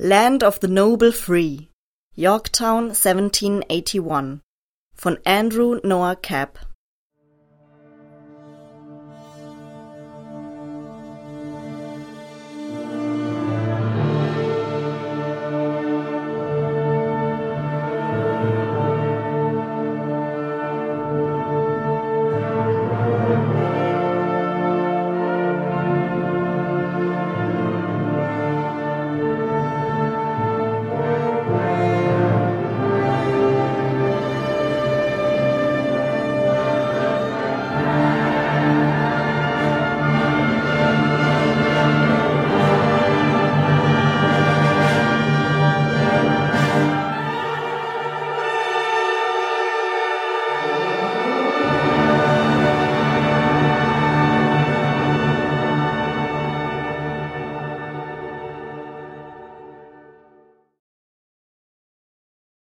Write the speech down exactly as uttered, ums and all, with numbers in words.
Land of the Noble Free, Yorktown seventeen eighty-one von Andrew Noah Capp.